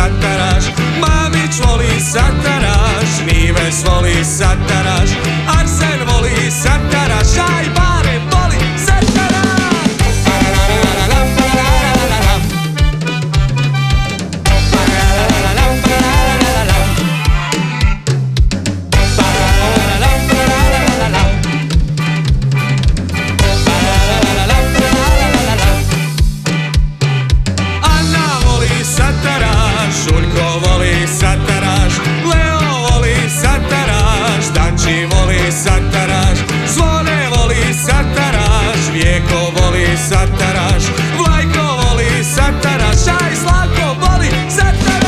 sataraš, Mamić voli sataraš, Nives voli sataraš, Arsen voli sataraš, aj Bare voli sataraš. Žuljko voli sataraš, Leo voli sataraš, Danči voli sataraš, Zvone voli sataraš, Vjeko voli sataraš, Vlajko voli sataraš, aj Slavko voli sataraš.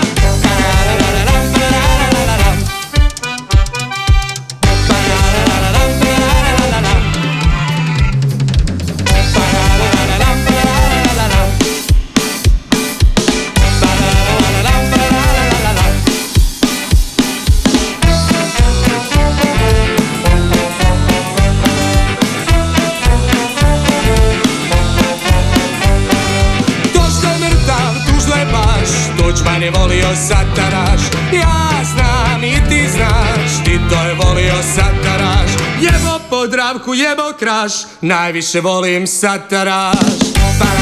Tuđman je volio sataraš, ja znam i ti znaš, Tito je volio sataraš, jebo Podravku, jebo Kraš, najviše volim sataraš.